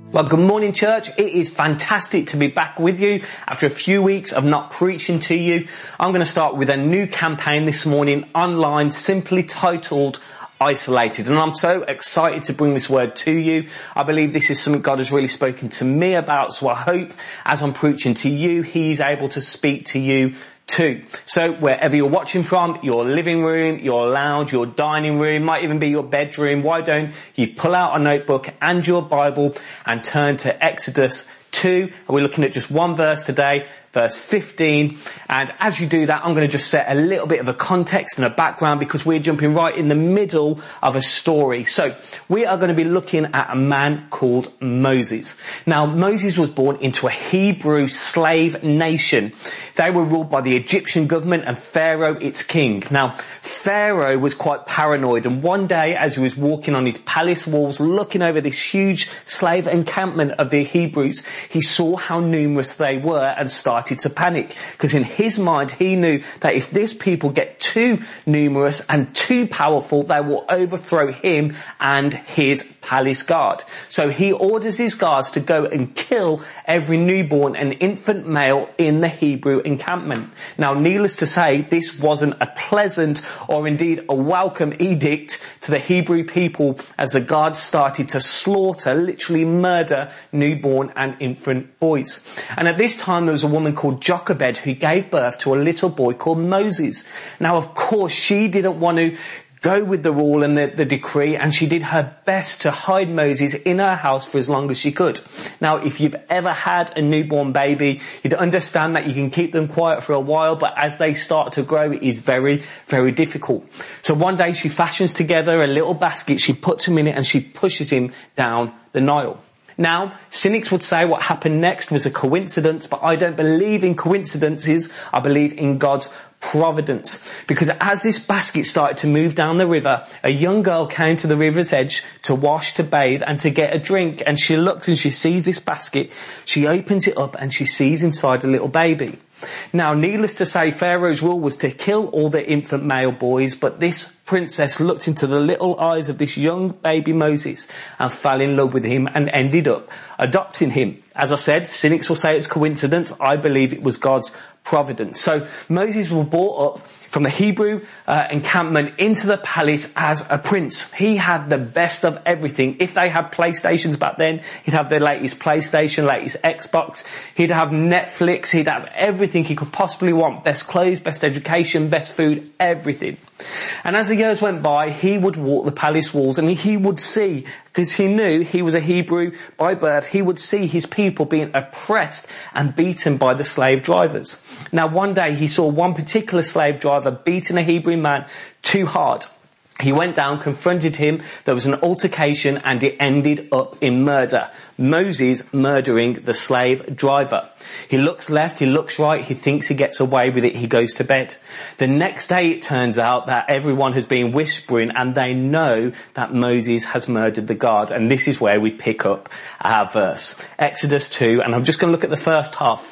Well, good morning, church. It is fantastic to be back with you after a few weeks of not preaching to you. I'm going to start with a new campaign this morning online, simply titled Isolated. And I'm so excited to bring this word to you. I believe this is something God has really spoken to me about. So I hope as I'm preaching to you, He's able to speak to you too. So wherever you're watching from, your living room, your lounge, your dining room, might even be your bedroom, why don't you pull out a notebook and your Bible and turn to Exodus 2. And we're looking at just one verse today, verse 15. And as you do that, I'm going to just set a little bit of a context and a background because we're jumping right in the middle of a story. So we are going to be looking at a man called Moses. Now, Moses was born into a Hebrew slave nation. They were ruled by the Egyptian government and Pharaoh, its king. Now, Pharaoh was quite paranoid, and one day as he was walking on his palace walls looking over this huge slave encampment of the Hebrews, he saw how numerous they were and started to panic, because in his mind he knew that if this people get too numerous and too powerful, they will overthrow him and his palace guard. So he orders his guards to go and kill every newborn and infant male in the Hebrew encampment. Now, needless to say, this wasn't a pleasant or indeed a welcome edict to the Hebrew people, as the guards started to slaughter, literally murder, newborn and infant boys. And at this time there was a woman called Jochebed who gave birth to a little boy called Moses. Now, of course, she didn't want to go with the rule and the decree, and she did her best to hide Moses in her house for as long as she could. Now, if you've ever had a newborn baby, you'd understand that you can keep them quiet for a while, but as they start to grow, it is very, very difficult. So one day she fashions together a little basket, she puts him in it, and she pushes him down the Nile. Now, cynics would say what happened next was a coincidence, but I don't believe in coincidences. I believe in God's providence. Because as this basket started to move down the river, a young girl came to the river's edge to wash, to bathe, and to get a drink. And she looks and she sees this basket. She opens it up and she sees inside a little baby. Now, needless to say, Pharaoh's rule was to kill all the infant male boys, but this princess looked into the little eyes of this young baby Moses and fell in love with him and ended up adopting him. As I said, cynics will say it's coincidence. I believe it was God's providence. So Moses was brought up from the Hebrew encampment into the palace as a prince. He had the best of everything. If they had PlayStations back then, he'd have the latest PlayStation, latest Xbox. He'd have Netflix. He'd have everything he could possibly want. Best clothes, best education, best food, everything. And as the years went by, he would walk the palace walls and he would see, because he knew he was a Hebrew by birth, he would see his people being oppressed and beaten by the slave drivers. Now, one day he saw one particular slave driver beating a Hebrew man too hard. He went down, confronted him, there was an altercation, and it ended up in murder. Moses murdering the slave driver. He looks left, he looks right, he thinks he gets away with it, he goes to bed. The next day it turns out that everyone has been whispering and they know that Moses has murdered the guard. And this is where we pick up our verse. Exodus 2, and I'm just going to look at the first half,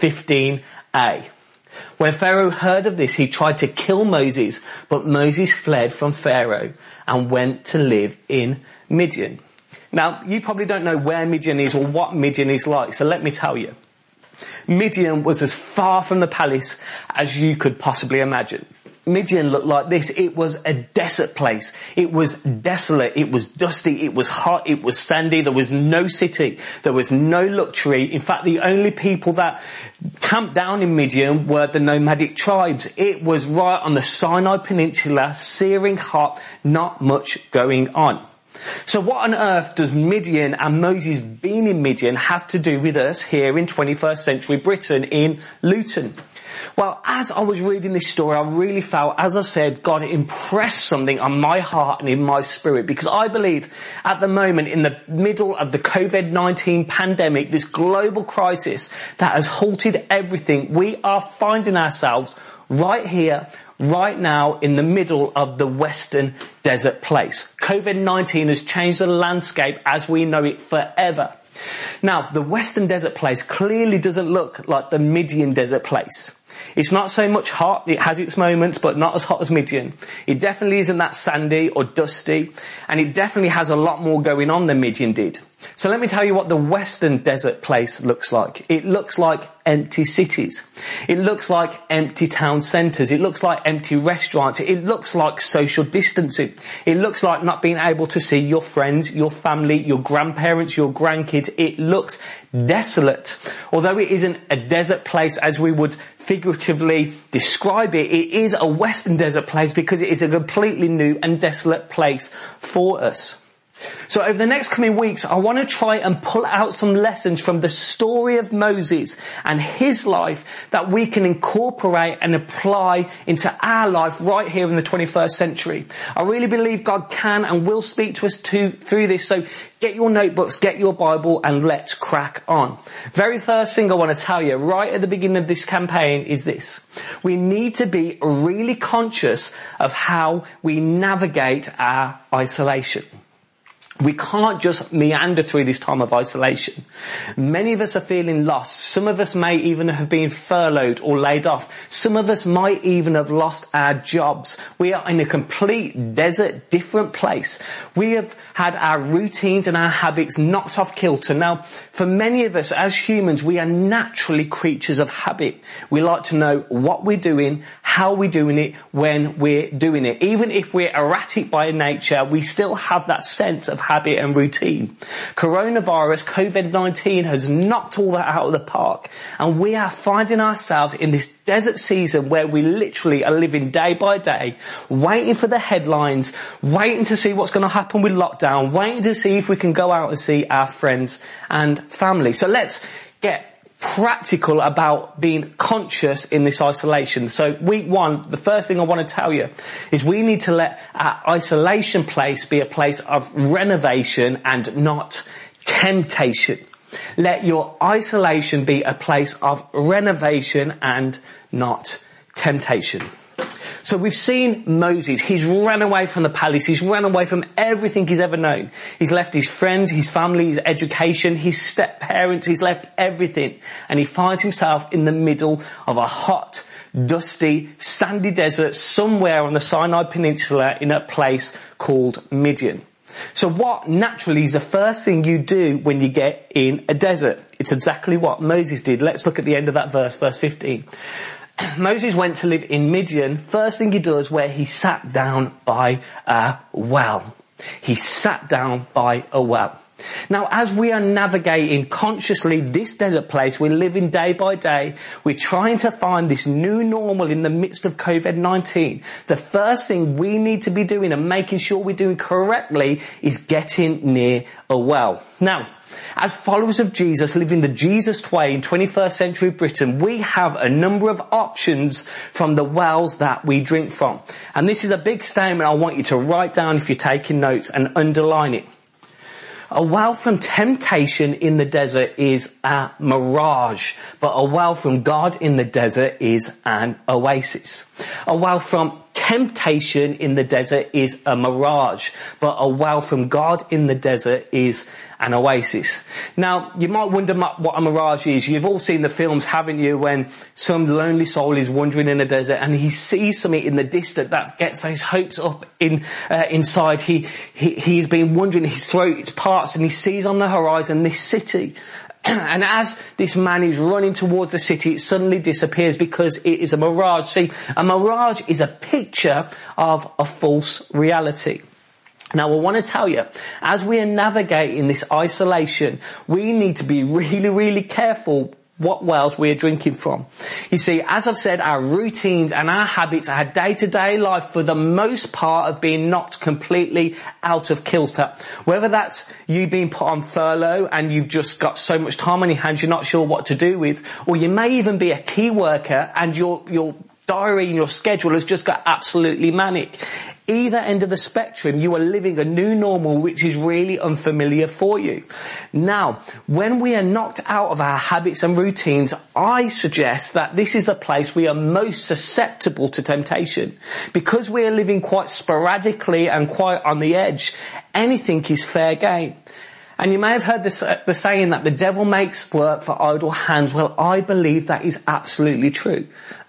15a. When Pharaoh heard of this, he tried to kill Moses, but Moses fled from Pharaoh and went to live in Midian. Now, you probably don't know where Midian is or what Midian is like, so let me tell you. Midian was as far from the palace as you could possibly imagine. Midian looked like this. It was a desert place. It was desolate. It was dusty. It was hot. It was sandy. There was no city. There was no luxury. In fact, the only people that camped down in Midian were the nomadic tribes. It was right on the Sinai Peninsula, searing hot, not much going on. So what on earth does Midian and Moses being in Midian have to do with us here in 21st century Britain in Luton? Well, as I was reading this story, I really felt, as I said, God impressed something on my heart and in my spirit, because I believe at the moment, in the middle of the COVID-19 pandemic, this global crisis that has halted everything, we are finding ourselves right here, right now, in the middle of the Western Desert place. COVID-19 has changed the landscape as we know it forever. Now, the Western Desert place clearly doesn't look like the Midian Desert place. It's not so much hot. It has its moments, but not as hot as Midian. It definitely isn't that sandy or dusty, and it definitely has a lot more going on than Midian did. So let me tell you what the western desert place looks like. It looks like empty cities. It looks like empty town centres. It looks like empty restaurants. It looks like social distancing. It looks like not being able to see your friends, your family, your grandparents, your grandkids. It looks desolate. Although it isn't a desert place as we would figuratively describe it, it is a western desert place because it is a completely new and desolate place for us. So over the next coming weeks, I want to try and pull out some lessons from the story of Moses and his life that we can incorporate and apply into our life right here in the 21st century. I really believe God can and will speak to us through this. So get your notebooks, get your Bible, and let's crack on. Very first thing I want to tell you right at the beginning of this campaign is this. We need to be really conscious of how we navigate our isolation. We can't just meander through this time of isolation. Many of us are feeling lost. Some of us may even have been furloughed or laid off. Some of us might even have lost our jobs. We are in a complete desert, different place. We have had our routines and our habits knocked off kilter. Now, for many of us as humans, we are naturally creatures of habit. We like to know what we're doing, how we're doing it, when we're doing it. Even if we're erratic by nature, we still have that sense of habit and routine. Coronavirus, COVID-19 has knocked all that out of the park, and we are finding ourselves in this desert season where we literally are living day by day, waiting for the headlines, waiting to see what's going to happen with lockdown, waiting to see if we can go out and see our friends and family. So let's get practical about being conscious in this isolation. So week one, the first thing I want to tell you is we need to let our isolation place be a place of renovation and not temptation. Let your isolation be a place of renovation and not temptation. So we've seen Moses. He's run away from the palace. He's run away from everything he's ever known. He's left his friends, his family, his education, his step-parents. He's left everything. And he finds himself in the middle of a hot, dusty, sandy desert somewhere on the Sinai Peninsula in a place called Midian. So what naturally is the first thing you do when you get in a desert? It's exactly what Moses did. Let's look at the end of that verse 15. Moses went to live in Midian. First thing he does where he sat down by a well. He sat down by a well. Now, as we are navigating consciously this desert place, we're living day by day, we're trying to find this new normal in the midst of COVID-19. The first thing we need to be doing and making sure we're doing correctly is getting near a well. Now, as followers of Jesus living the Jesus way in 21st century Britain, we have a number of options from the wells that we drink from. And this is a big statement I want you to write down if you're taking notes and underline it. A well from temptation in the desert is a mirage, but a well from God in the desert is an oasis. A well from temptation in the desert is a mirage, but a well from God in the desert is an oasis. Now, you might wonder what a mirage is. You've all seen the films, haven't you, when some lonely soul is wandering in a desert and he sees something in the distance that gets his hopes up inside. He's been wondering, his throat parts, and he sees on the horizon this city. And as this man is running towards the city, it suddenly disappears because it is a mirage. See, a mirage is a picture of a false reality. Now, I want to tell you, as we are navigating this isolation, we need to be really, really careful what wells we are drinking from. You see, as I've said, our routines and our habits, our day-to-day life, for the most part, have been knocked completely out of kilter. Whether that's you being put on furlough and you've just got so much time on your hands you're not sure what to do with, or you may even be a key worker and your diary and your schedule has just got absolutely manic. Either end of the spectrum, you are living a new normal which is really unfamiliar for you. Now, when we are knocked out of our habits and routines, I suggest that this is the place we are most susceptible to temptation. Because we are living quite sporadically and quite on the edge, anything is fair game. And you may have heard the saying that the devil makes work for idle hands. Well, I believe that is absolutely true.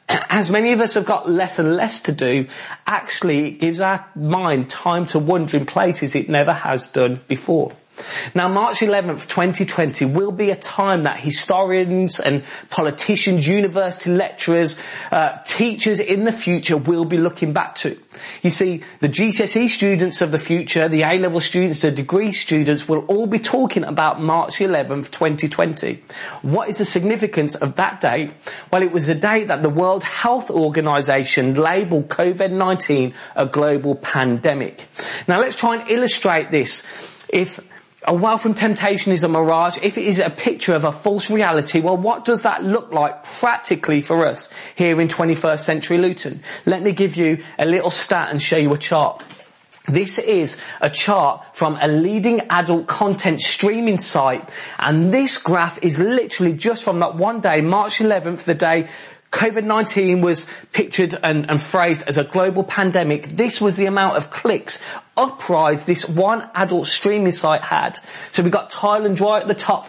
as many of us have got less and less to do, actually it gives our mind time to wander in places it never has done before. Now, March 11th, 2020 will be a time that historians and politicians, university lecturers, teachers in the future will be looking back to. You see, the GCSE students of the future, the A-level students, the degree students will all be talking about March 11th, 2020. What is the significance of that date? Well, it was the date that the World Health Organization labeled COVID-19 a global pandemic. Now, let's try and illustrate this. If a wealth from temptation is a mirage, if it is a picture of a false reality, well, what does that look like practically for us here in 21st century Luton? Let me give you a little stat and show you a chart. This is a chart from a leading adult content streaming site, and this graph is literally just from that one day, March 11th, the day COVID-19 was pictured and phrased as a global pandemic. This was the amount of clicks uprise this one adult streaming site had. So we got Thailand right at the top,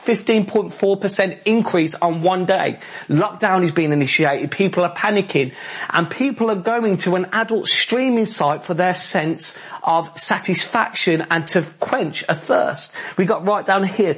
15.4% increase on one day. Lockdown is being initiated, people are panicking, and people are going to an adult streaming site for their sense of satisfaction and to quench a thirst. We got right down here,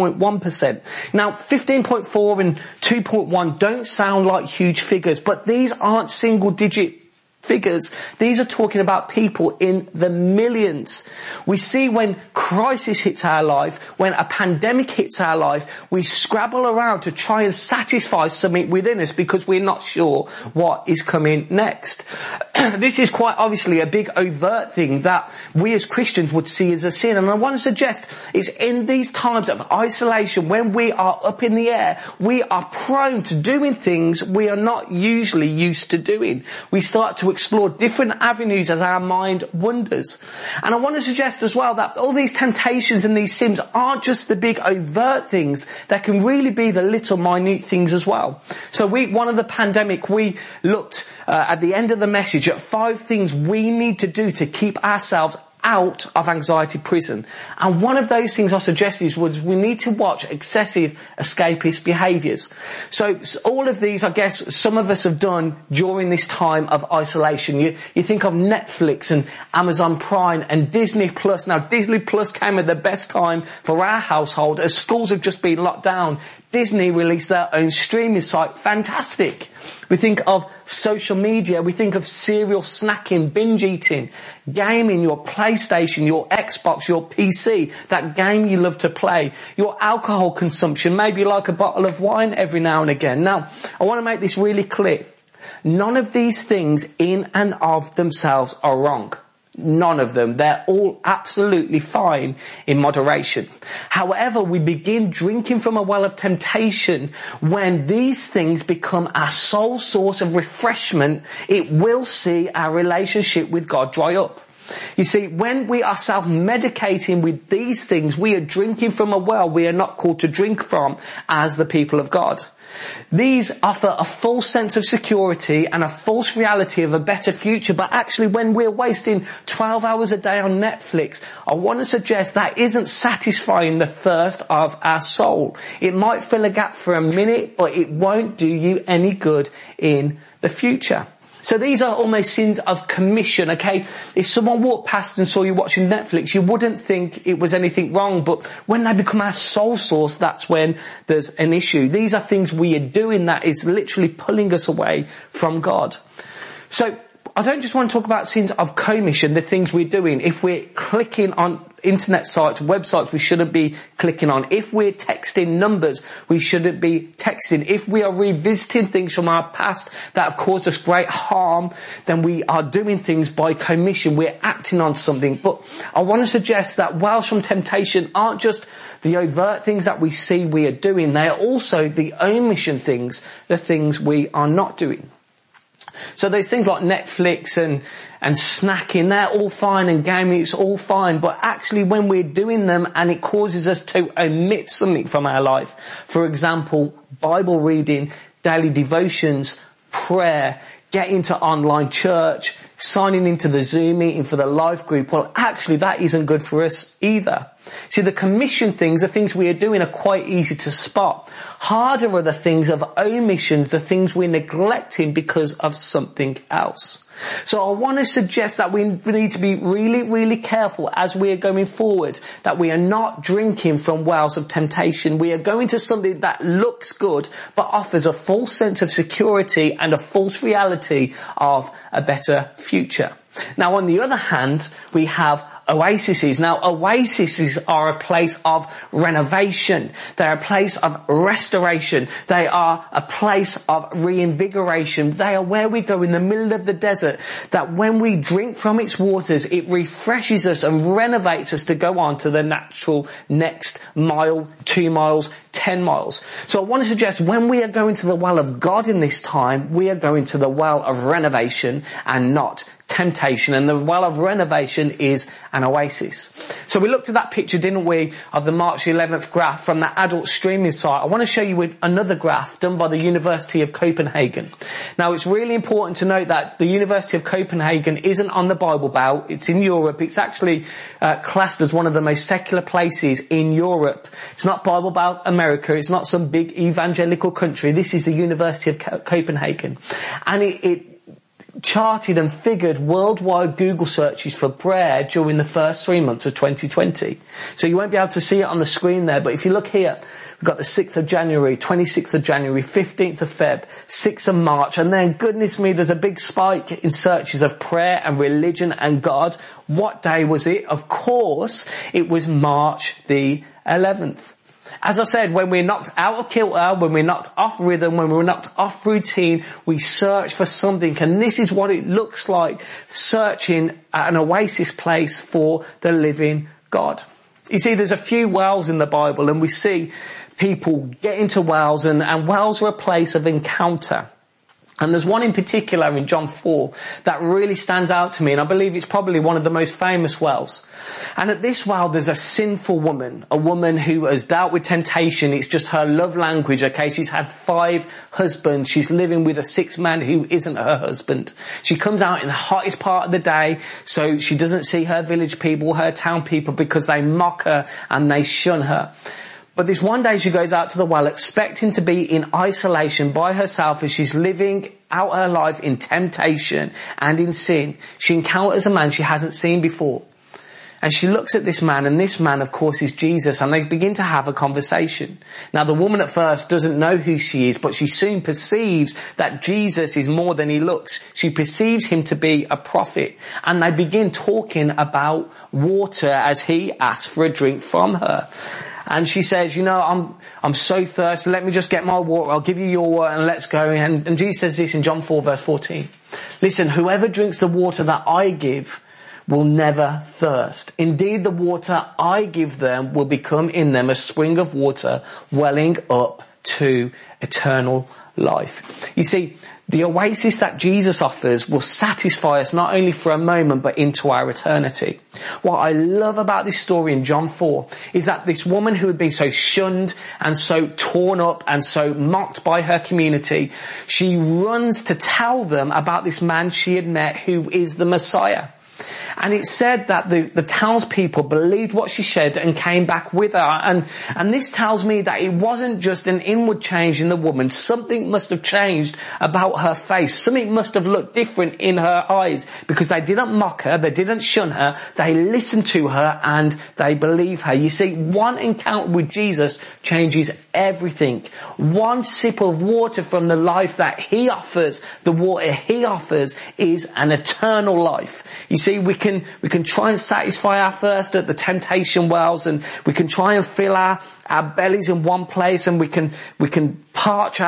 2.1%. Now, 15.4 and 2.1 don't sound like huge figures, but these aren't single digit figures. These are talking about people in the millions. We see when crisis hits our life, when a pandemic hits our life, we scrabble around to try and satisfy something within us because we're not sure what is coming next. This is quite obviously a big overt thing that we as Christians would see as a sin. And I want to suggest it's in these times of isolation, when we are up in the air, we are prone to doing things we are not usually used to doing. We start to explore different avenues as our mind wanders. And I want to suggest as well that all these temptations and these sins aren't just the big overt things. They can really be the little minute things as well. So week one of the pandemic, we looked at the end of the message at 5 things we need to do to keep ourselves out of anxiety prison. And one of those things I suggested was we need to watch excessive escapist behaviours. So all of these, I guess, some of us have done during this time of isolation. You think of Netflix and Amazon Prime and Disney Plus. Now, Disney Plus came at the best time for our household as schools have just been locked down. Disney released their own streaming site. Fantastic. We think of social media. We think of serial snacking, binge eating, gaming, your PlayStation, your Xbox, your PC, that game you love to play, your alcohol consumption, maybe like a bottle of wine every now and again. Now, I want to make this really clear. None of these things in and of themselves are wrong. None of them. They're all absolutely fine in moderation. However, we begin drinking from a well of temptation when these things become our sole source of refreshment. It will see our relationship with God dry up. You see, when we are self-medicating with these things, we are drinking from a well we are not called to drink from as the people of God. These offer a false sense of security and a false reality of a better future, but actually when we're wasting 12 hours a day on Netflix, I want to suggest that isn't satisfying the thirst of our soul. It might fill a gap for a minute, but it won't do you any good in the future. So these are almost sins of commission, okay? If someone walked past and saw you watching Netflix, you wouldn't think it was anything wrong, but when they become our sole source, that's when there's an issue. These are things we are doing that is literally pulling us away from God. So I don't just want to talk about sins of commission, the things we're doing. If we're clicking on internet sites, websites we shouldn't be clicking on. If we're texting numbers, we shouldn't be texting. If we are revisiting things from our past that have caused us great harm, then we are doing things by commission. We're acting on something. But I want to suggest that wells from temptation aren't just the overt things that we see we are doing. They are also the omission things, the things we are not doing. So there's things like Netflix and snacking, they're all fine, and gaming, it's all fine. But actually when we're doing them and it causes us to omit something from our life, for example, Bible reading, daily devotions, prayer, getting to online church, signing into the Zoom meeting for the life group, well, actually that isn't good for us either. See, the commission things, the things we are doing are quite easy to spot. Harder are the things of omissions, the things we're neglecting because of something else. So I want to suggest that we need to be really, really careful as we are going forward, that we are not drinking from wells of temptation. We are going to something that looks good, but offers a false sense of security and a false reality of a better future. Now, on the other hand, we have oases. Now, oases are a place of renovation. They're a place of restoration. They are a place of reinvigoration. They are where we go in the middle of the desert, that when we drink from its waters, it refreshes us and renovates us to go on to the natural next mile, 2 miles, 10 miles. So I want to suggest when we are going to the well of God in this time, we are going to the well of renovation and not temptation. And the well of renovation is an oasis. So we looked at that picture, didn't we, of the March 11th graph from the adult streaming site. I want to show you another graph done by the University of Copenhagen. Now, it's really important to note that the University of Copenhagen isn't on the Bible Belt. It's in Europe. It's actually classed as one of the most secular places in Europe. It's not Bible Belt America. It's not some big evangelical country. This is the University of Copenhagen. And it charted and figured worldwide Google searches for prayer during the first 3 months of 2020. So you won't be able to see it on the screen there, but if you look here, we've got the 6th of January, 26th of January, 15th of Feb, 6th of March, and then, goodness me, there's a big spike in searches of prayer and religion and God. What day was it? Of course, it was March the 11th. As I said, when we're knocked out of kilter, when we're knocked off rhythm, when we're knocked off routine, we search for something. And this is what it looks like, searching at an oasis place for the living God. You see, there's a few wells in the Bible, and we see people get into wells, and wells are a place of encounter. And there's one in particular in John 4 that really stands out to me, and I believe it's probably one of the most famous wells. And at this well, there's a sinful woman, a woman who has dealt with temptation. It's just her love language, okay? She's had 5 husbands. She's living with a 6th man who isn't her husband. She comes out in the hottest part of the day, so she doesn't see her village people, her town people, because they mock her and they shun her. But this one day she goes out to the well expecting to be in isolation by herself as she's living out her life in temptation and in sin. She encounters a man she hasn't seen before. And she looks at this man, and this man, of course, is Jesus, and they begin to have a conversation. Now, the woman at first doesn't know who she is, but she soon perceives that Jesus is more than he looks. She perceives him to be a prophet, and they begin talking about water as he asks for a drink from her. And she says, you know, I'm so thirsty. Let me just get my water. I'll give you your water and let's go. And Jesus says this in John 4 verse 14. Listen, whoever drinks the water that I give will never thirst. Indeed, the water I give them will become in them a spring of water welling up to eternal life. You see, the oasis that Jesus offers will satisfy us not only for a moment, but into our eternity. What I love about this story in John 4 is that this woman who had been so shunned and so torn up and so mocked by her community, she runs to tell them about this man she had met who is the Messiah. And it said that the townspeople believed what she said and came back with her. And this tells me that it wasn't just an inward change in the woman. Something must have changed about her face. Something must have looked different in her eyes, because they didn't mock her. They didn't shun her. They listened to her and they believe her. You see, one encounter with Jesus changes everything. One sip of water from the life that he offers, the water he offers, is an eternal life. You see, we can try and satisfy our thirst at the temptation wells, and we can try and fill our bellies in one place, and we can parch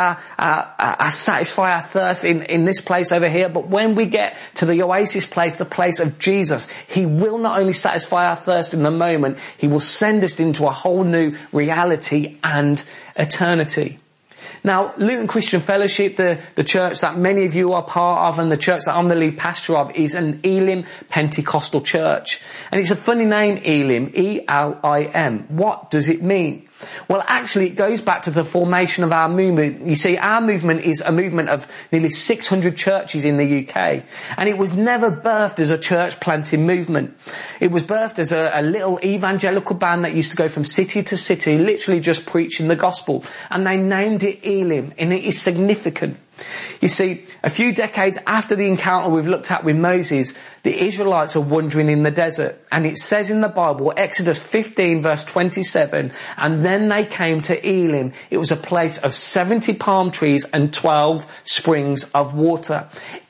satisfy our thirst in this place over here. But when we get to the oasis place, the place of Jesus, he will not only satisfy our thirst in the moment, he will send us into a whole new reality and eternity. Now, Luton Christian Fellowship, the church that many of you are part of, and the church that I'm the lead pastor of, is an Elim Pentecostal church. And it's a funny name, Elim, E-L-I-M. What does it mean? Well, actually, it goes back to the formation of our movement. You see, our movement is a movement of nearly 600 churches in the UK. And it was never birthed as a church planting movement. It was birthed as a little evangelical band that used to go from city to city, literally just preaching the gospel. And they named it Elim, and it is significant. You see, a few decades after the encounter we've looked at with Moses, the Israelites are wandering in the desert. And it says in the Bible, Exodus 15 verse 27, and then they came to Elim. It was a place of 70 palm trees and 12 springs of water.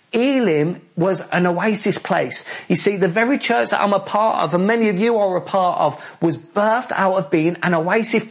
Elim was an oasis place. You see, the very church that I'm a part of, and many of you are a part of, was birthed out of being an oasis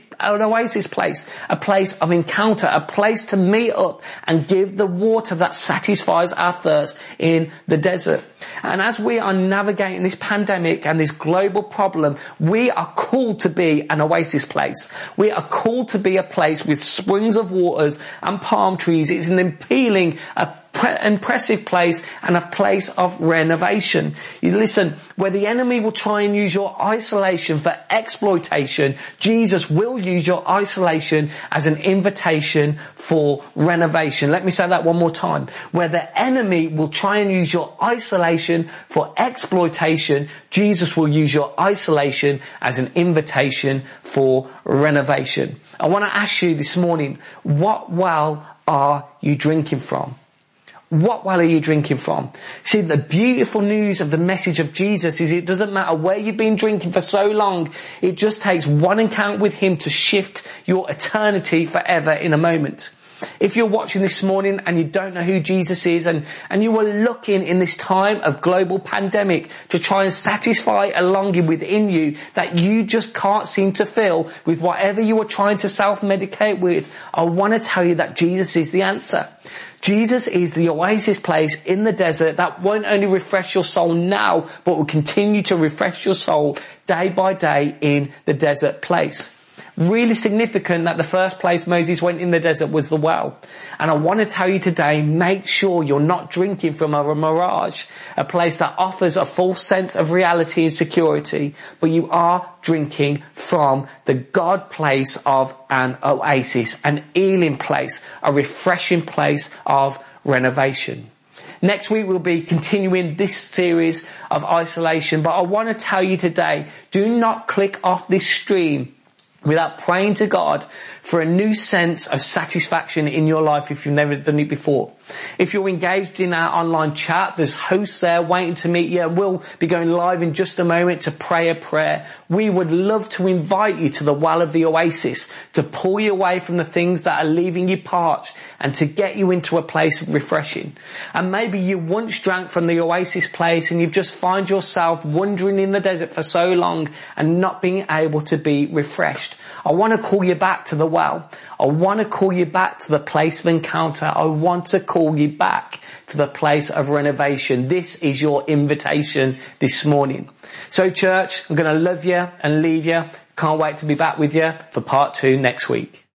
place, a place of encounter, a place to meet up and give the water that satisfies our thirst in the desert. And as we are navigating this pandemic and this global problem, we are called to be an oasis place. We are called to be a place with springs of waters and palm trees. It's an appealing, impressive place and a place of renovation. You listen, where the enemy will try and use your isolation for exploitation, Jesus will use your isolation as an invitation for renovation. Let me say that one more time. Where the enemy will try and use your isolation for exploitation, Jesus will use your isolation as an invitation for renovation. I want to ask you this morning, what well are you drinking from? What well are you drinking from? See, the beautiful news of the message of Jesus is it doesn't matter where you've been drinking for so long. It just takes one encounter with him to shift your eternity forever in a moment. If you're watching this morning and you don't know who Jesus is and you were looking in this time of global pandemic to try and satisfy a longing within you that you just can't seem to fill with whatever you are trying to self-medicate with, I want to tell you that Jesus is the answer. Jesus is the oasis place in the desert that won't only refresh your soul now, but will continue to refresh your soul day by day in the desert place. Really significant that the first place Moses went in the desert was the well. And I want to tell you today, make sure you're not drinking from a mirage, a place that offers a false sense of reality and security, but you are drinking from the God place of an oasis, an Elim place, a refreshing place of renovation. Next week we'll be continuing this series of isolation, but I want to tell you today, do not click off this stream without praying to God for a new sense of satisfaction in your life if you've never done it before. If you're engaged in our online chat, there's hosts there waiting to meet you. We'll be going live in just a moment to pray a prayer. We would love to invite you to the well of the oasis, to pull you away from the things that are leaving you parched and to get you into a place of refreshing. And maybe you once drank from the oasis place and you've just found yourself wandering in the desert for so long and not being able to be refreshed. I want to call you back to the well. I want to call you back to the place of encounter. I want to call you back to the place of renovation. This is your invitation this morning. So church, I'm going to love you and leave you. Can't wait to be back with you for part 2 next week.